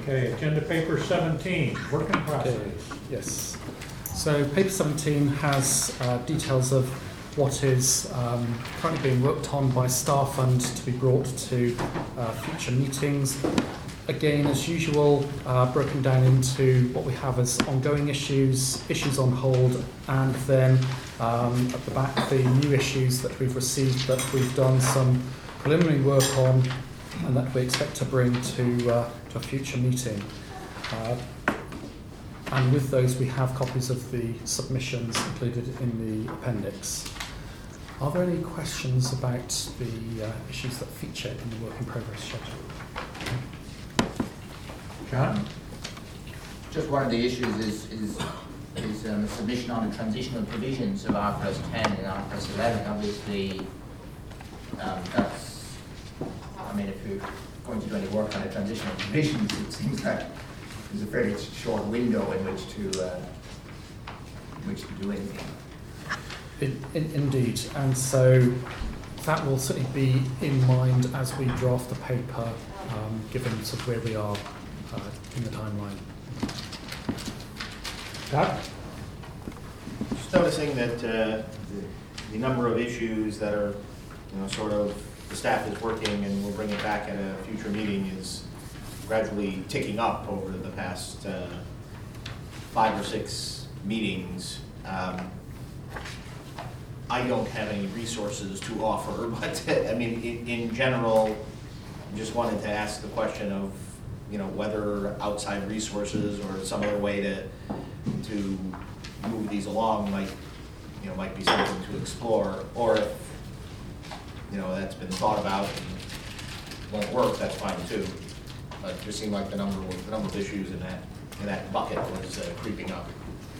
Okay, agenda paper 17, work in process. Okay, yes. So paper 17 has details of what is currently being worked on by staff and to be brought to future meetings. Again, as usual, broken down into what we have as ongoing issues, issues on hold, and then at the back the new issues that we've received that we've done some preliminary work on and that we expect to bring to a future meeting. And with those we have copies of the submissions included in the appendix. Are there any questions about the issues that feature in the work in progress schedule? John? Just one of the issues is a submission on the transitional provisions of RPRS 10 and RPRS 11. Obviously, that's, I mean, if you're going to do any work on the transitional provisions, it seems like there's a fairly short window in which to do anything. Indeed, and so that will certainly be in mind as we draft the paper, given sort of where we are in the timeline. Doc? Just noticing that the number of issues that are, sort of the staff is working and we'll bring it back at a future meeting is gradually ticking up over the past 5 or 6 meetings. I don't have any resources to offer, but I mean, in general, just wanted to ask the question of, whether outside resources or some other way to move these along might be something to explore, or if, that's been thought about and won't work, that's fine too. But it just seemed like the number of issues in that bucket was creeping up.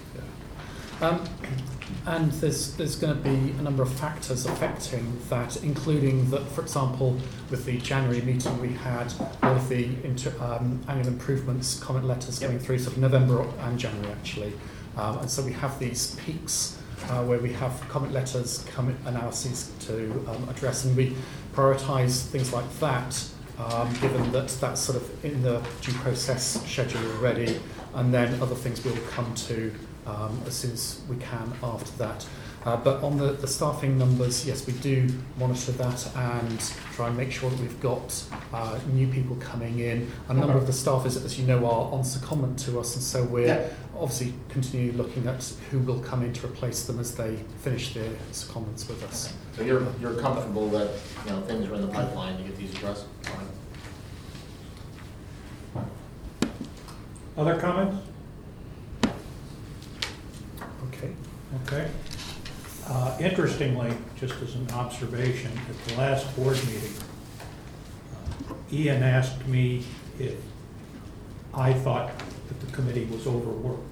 And there's going to be a number of factors affecting that, including that, for example, with the January meeting we had all of the annual improvements comment letters coming through, sort of November and January actually, and so we have these peaks where we have comment letters, analyses to address, and we prioritise things like that, given that that's sort of in the due process schedule already, and then other things we'll come to as soon as we can after that. But on the staffing numbers, yes, we do monitor that and try and make sure that we've got new people coming in. A number of the staff, as you know, are on secondment to us, and so we're obviously continually looking at who will come in to replace them as they finish their secondments with us. So you're comfortable that things are in the pipeline to get these addressed? Other comments? Okay. Interestingly, just as an observation, at the last board meeting, Ian asked me if I thought that the committee was overworked.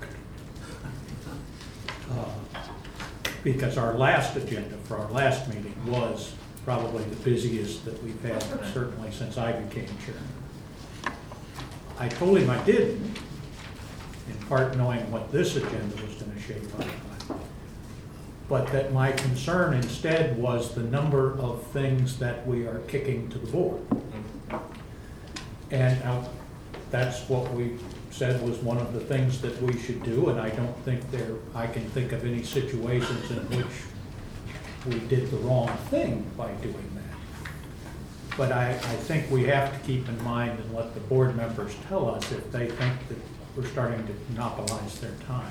Because our last agenda for our last meeting was probably the busiest that we've had, certainly since I became chairman. I told him I didn't, in part knowing what this agenda was going to shape up. But that my concern instead was the number of things that we are kicking to the board. And that's what we said was one of the things that we should do, and I don't think I can think of any situations in which we did the wrong thing by doing that. But I think we have to keep in mind and let the board members tell us if they think that we're starting to monopolize their time.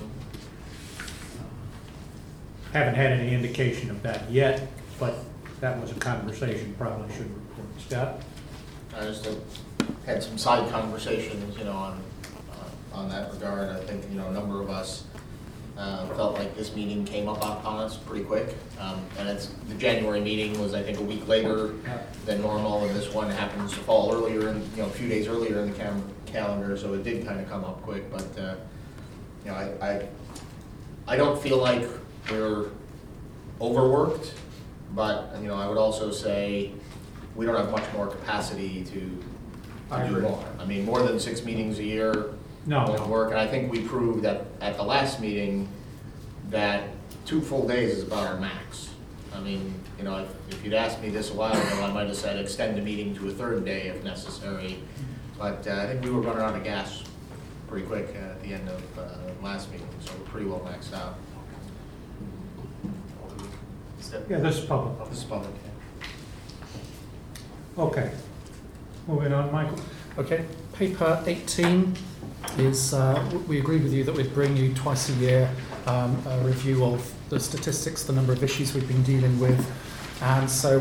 Haven't had any indication of that yet, but that was a conversation probably should report. Scott? I just had some side conversations, on that regard. I think, a number of us felt like this meeting came up on us pretty quick. And the January meeting was, I think, a week later than normal, and this one happens to fall earlier, a few days earlier in the calendar, so it did kind of come up quick. But, I don't feel like we're overworked, but I would also say we don't have much more capacity to do more. I mean, more than 6 meetings a year won't work, and I think we proved at the last meeting that 2 full days is about our max. I mean, if you'd asked me this a while ago, I might have said extend the meeting to a 3rd day if necessary. But I think we were running out of gas pretty quick at the end of last meeting, so we're pretty well maxed out. Yeah, this is public. This is public. Okay. Moving on, Michael. Okay, paper 18 is, we agreed with you that we'd bring you twice a year a review of the statistics, the number of issues we've been dealing with. And so